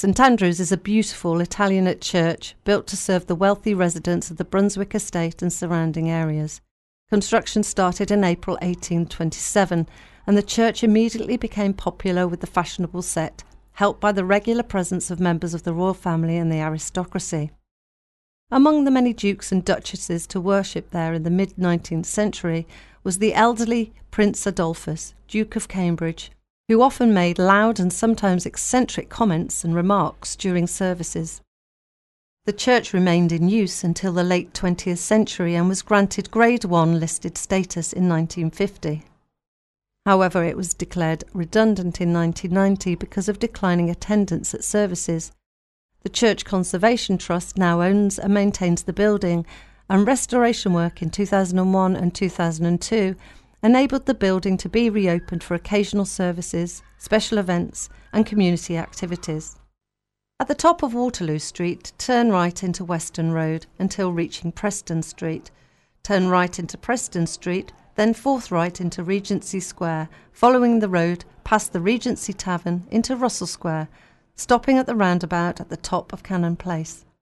St Andrews is a beautiful Italianate church built to serve the wealthy residents of the Brunswick estate and surrounding areas. Construction started in April 1827, and the church immediately became popular with the fashionable set, helped by the regular presence of members of the royal family and the aristocracy. Among the many dukes and duchesses to worship there in the mid-19th century was the elderly Prince Adolphus, Duke of Cambridge, who often made loud and sometimes eccentric comments and remarks during services. The church remained in use until the late 20th century and was granted Grade 1 listed status in 1950. However, it was declared redundant in 1990 because of declining attendance at services. The Church Conservation Trust now owns and maintains the building, and restoration work in 2001 and 2002 enabled the building to be reopened for occasional services, special events and community activities. At the top of Waterloo Street, turn right into Weston Road until reaching Preston Street. Turn right into Preston Street, then forthright into Regency Square, following the road past the Regency Tavern into Russell Square, stopping at the roundabout at the top of Cannon Place.